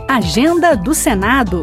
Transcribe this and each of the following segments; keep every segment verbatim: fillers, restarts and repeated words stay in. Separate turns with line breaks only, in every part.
Agenda do Senado.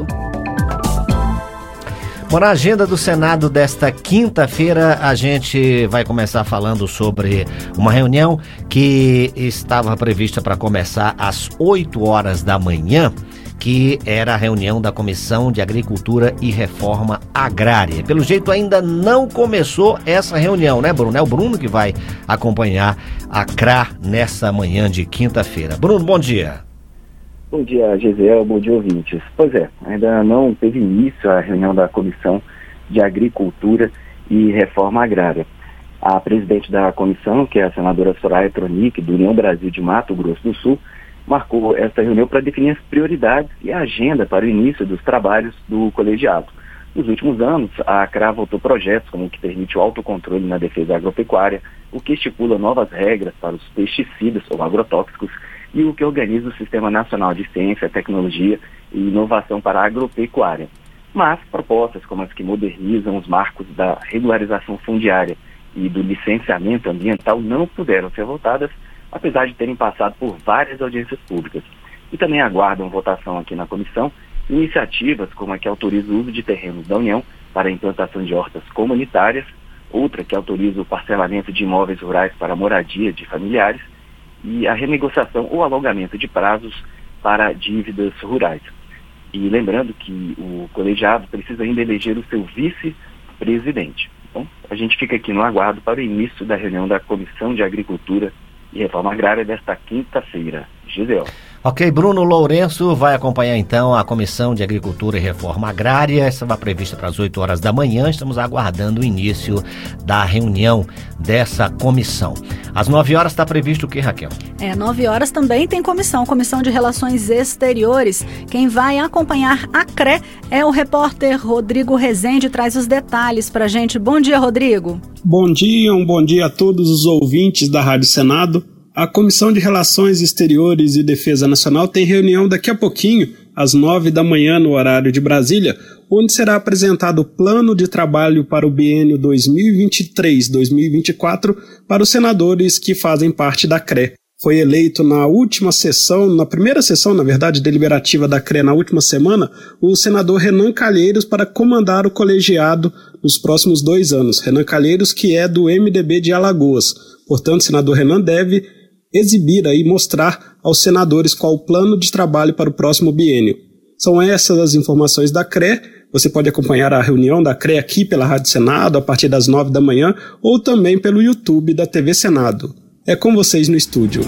Bom, na agenda do Senado desta quinta-feira, a gente vai começar falando sobre uma reunião que estava prevista para começar às oito horas da manhã, que era a reunião da Comissão de Agricultura e Reforma Agrária. Pelo jeito ainda não começou essa reunião, né, Bruno? É o Bruno que vai acompanhar a C R A nessa manhã de quinta-feira. Bruno, bom dia.
Bom dia, Gisele, bom dia, ouvintes. Pois é, ainda não teve início a reunião da Comissão de Agricultura e Reforma Agrária. A presidente da comissão, que é a senadora Soraya Tronic, do União Brasil de Mato Grosso do Sul, marcou esta reunião para definir as prioridades e a agenda para o início dos trabalhos do colegiado. Nos últimos anos, a C R A votou projetos como o que permite o autocontrole na defesa agropecuária, o que estipula novas regras para os pesticidas ou agrotóxicos e o que organiza o Sistema Nacional de Ciência, Tecnologia e Inovação para a Agropecuária. Mas propostas como as que modernizam os marcos da regularização fundiária e do licenciamento ambiental não puderam ser votadas, apesar de terem passado por várias audiências públicas. E também aguardam votação aqui na comissão iniciativas como a que autoriza o uso de terrenos da União para a implantação de hortas comunitárias, outra que autoriza o parcelamento de imóveis rurais para a moradia de familiares e a renegociação ou alongamento de prazos para dívidas rurais. E lembrando que o colegiado precisa ainda eleger o seu vice-presidente. Então, a gente fica aqui no aguardo para o início da reunião da Comissão de Agricultura e Reforma Agrária desta quinta-feira. Gisele.
Ok, Bruno Lourenço vai acompanhar então a Comissão de Agricultura e Reforma Agrária. Essa vai prevista para as oito horas da manhã. Estamos aguardando o início da reunião dessa comissão. Às nove horas está previsto o que, Raquel?
É, nove horas também tem comissão, Comissão de Relações Exteriores. Quem vai acompanhar a C R E é o repórter Rodrigo Rezende, traz os detalhes para a gente. Bom dia, Rodrigo.
Bom dia, um bom dia a todos os ouvintes da Rádio Senado. A Comissão de Relações Exteriores e Defesa Nacional tem reunião daqui a pouquinho, às nove da manhã, no horário de Brasília, onde será apresentado o plano de trabalho para o biênio dois mil e vinte e três a dois mil e vinte e quatro para os senadores que fazem parte da C R E. Foi eleito na última sessão, na primeira sessão, na verdade, deliberativa da C R E na última semana, o senador Renan Calheiros para comandar o colegiado nos próximos dois anos. Renan Calheiros, que é do M D B de Alagoas. Portanto, o senador Renan deve exibir e mostrar aos senadores qual o plano de trabalho para o próximo biênio. São essas as informações da C R E. Você pode acompanhar a reunião da C R E aqui pela Rádio Senado a partir das nove da manhã ou também pelo YouTube da T V Senado. É com vocês no estúdio.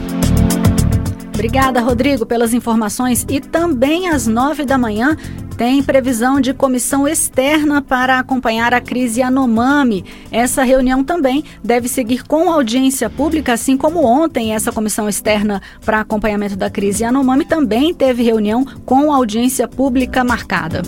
Obrigada, Rodrigo, pelas informações. E também às nove da manhã tem previsão de comissão externa para acompanhar a crise Yanomami. Essa reunião também deve seguir com audiência pública, assim como ontem essa comissão externa para acompanhamento da crise Yanomami também teve reunião com audiência pública marcada.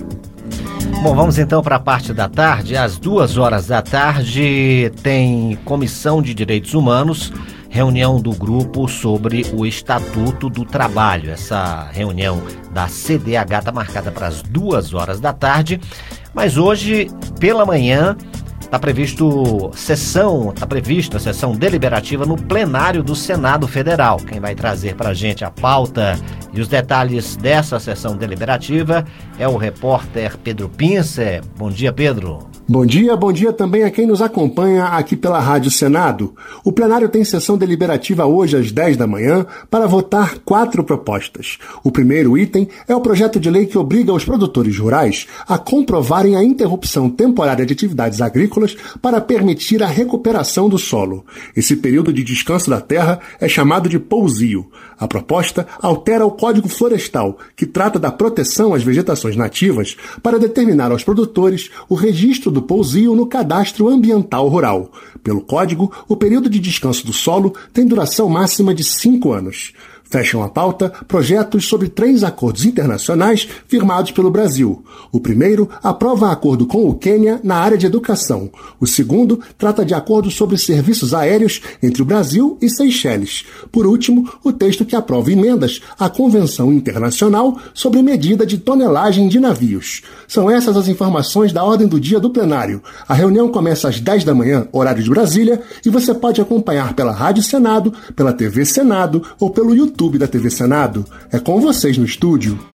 Bom, vamos então para a parte da tarde. Às duas horas da tarde tem Comissão de Direitos Humanos, reunião do grupo sobre o Estatuto do Trabalho. Essa reunião da C D H está marcada para as duas horas da tarde, mas hoje, pela manhã, está previsto sessão, está prevista a sessão deliberativa no plenário do Senado Federal. Quem vai trazer para a gente a pauta e os detalhes dessa sessão deliberativa é o repórter Pedro Pincer. Bom dia, Pedro.
Bom dia, bom dia também a quem nos acompanha aqui pela Rádio Senado. O plenário tem sessão deliberativa hoje às dez da manhã para votar quatro propostas. O primeiro item é o projeto de lei que obriga os produtores rurais a comprovarem a interrupção temporária de atividades agrícolas para permitir a recuperação do solo. Esse período de descanso da terra é chamado de pousio. A proposta altera o Código Florestal, que trata da proteção às vegetações nativas, para determinar aos produtores o registro do pousio no Cadastro Ambiental Rural. Pelo Código, o período de descanso do solo tem duração máxima de cinco anos. Fecham a pauta projetos sobre três acordos internacionais firmados pelo Brasil. O primeiro aprova acordo com o Quênia na área de educação. O segundo trata de acordo sobre serviços aéreos entre o Brasil e Seychelles. Por último, o texto que aprova emendas à Convenção Internacional sobre medida de tonelagem de navios. São essas as informações da ordem do dia do plenário. A reunião começa às dez da manhã, horário de Brasília, e você pode acompanhar pela Rádio Senado, pela T V Senado ou pelo YouTube da T V Senado. É com vocês no estúdio.